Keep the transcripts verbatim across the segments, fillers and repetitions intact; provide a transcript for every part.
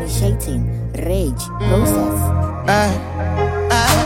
Initiating rage process. Ah, ah.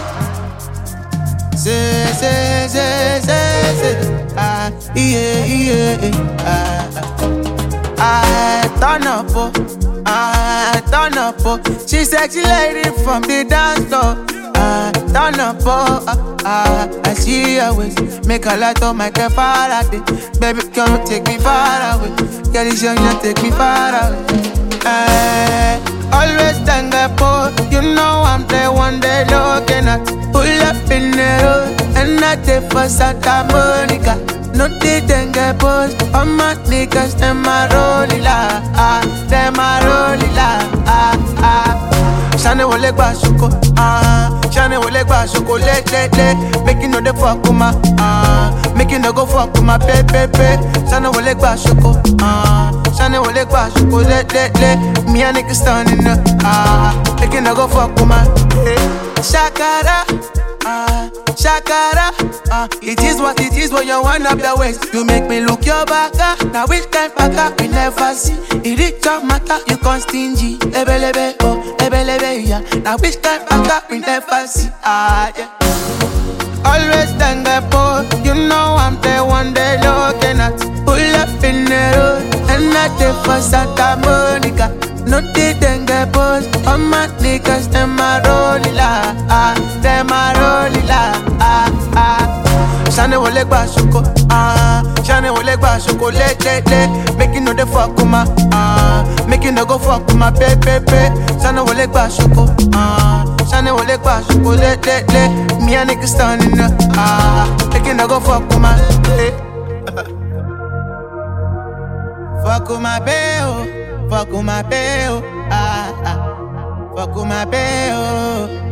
Say, say, say, say, say. Ah, yeah, yeah, ah. I turn up, oh, I turn up, oh. She sexy lady from the dance floor. I turn up, oh, ah, ah. I see her waist, make a light on my car far away. Baby, come and take me far away. Girl, it's young, you take me far away. Eh, always stand up, oh. You know I'm the one they looking at. Pull up in the road, and I take for Santa Monica. No they then get post. All my niggas, them a rolling la, ah, them a rolling la, ah, ah. Shane wole gba shoko, ah, Shane wole gba shoko, le, le, le. Make you know the fuck with my, ah, make you no go fuck with my pe, pe, pe. Shane wole gba shoko, ah, Shane wole gba shoko, le, le, le. Me and niggas standing up, ah, make you no go fuck with my, eh. Shakara, ah, Shakara, ah, it is what it is when you wind up your waist. You make me look your back, ah. Now which kind back up we never see. It is your matter, you con stingy. Lebe, lebe, oh, lebe, lebe, yeah. Now which kind back up we never see, ah, yeah. Always stand up, oh, you know I'm the one they looking at. Pull up in the road, and I take for Santa Monica. No they then get post. All my niggas, them a rolling la, ah, them a rolling la, ah, ah. Shane wole gba shoko, ah, Shane wole gba shoko, le, le, le. Make you know the fuck with my, ah, make you no go fuck with my pe, pe, pe. Shane wole gba shoko, ah, Shane wole gba shoko, le, le, le. Me and niggas standing up, ah, make you no go fuck with my, eh. Fuck with my bae, fuck with my bae, ah, ah. Fuck with my bae,